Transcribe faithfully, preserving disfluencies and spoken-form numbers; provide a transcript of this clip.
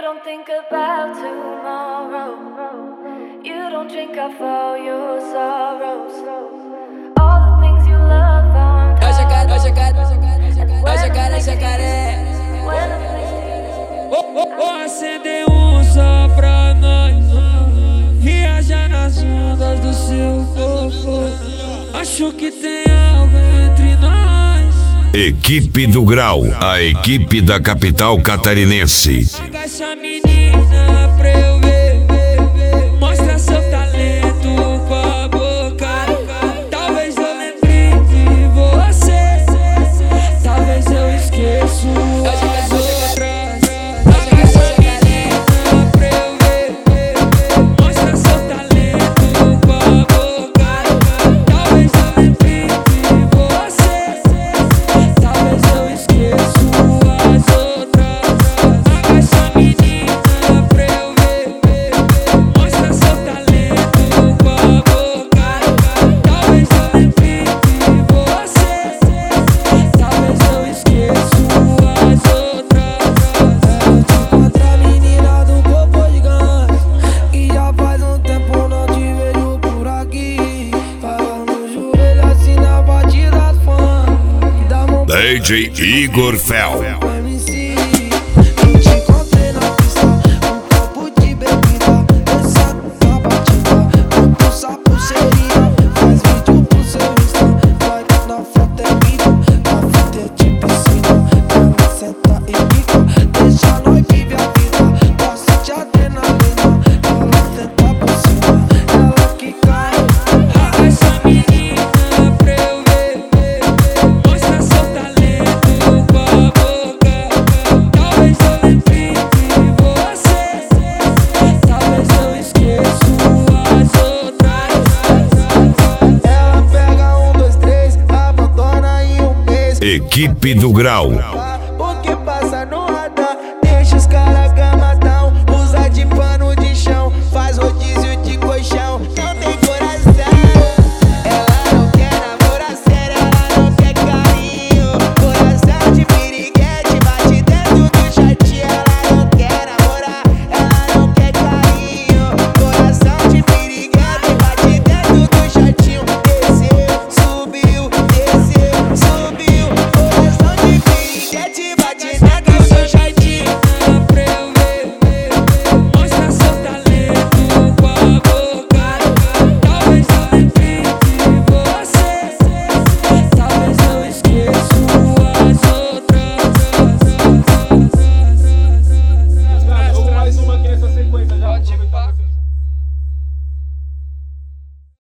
don't think about tomorrow. You don't drink off all your sorrows. All the things you love aren't Ó jacaré, ó jacaré, ó jacaré, jacaré. Vou acender um só pra nós, viajar nas ondas do seu corpo. Acho que tem algo entre nós. Equipe do Grau, a equipe da capital catarinense. Agacha a menina pra eu ver, mostra seu talento com a boca. Talvez eu lembre de você, talvez eu esqueça as outras. Agacha a menina pra eu ver, mostra seu talento com a boca. Talvez eu lembre de você, talvez eu esqueça as outras. Agacha a menina pra eu ver, mostra seu talento com a boca. Talvez eu lembre de você, talvez eu esqueça as outras. Eu te encontro a menina do corpo gigante, e já faz um tempo não te vejo por aqui. Falando no joelho assim na batida do funk, dá mão pra D J Igor Fel. M C. Eu te encontrei na pista, um copo de bebida, dançando na batida, quanto sapo seria. Faz vídeo pro seu Insta, vai na foto é vídeo, na foto é de piscina. Ela senta e fica, deixa nós viver a vida, gosta de adrenalina. Ela tenta por cima, ela que cai. Agacha a menina pra eu ver, mostra seu talento com a boca. Talvez eu lembre de você, talvez eu esqueça as outras. Ela pega um, dois, três, abandona em um mês. Equipe do Grau,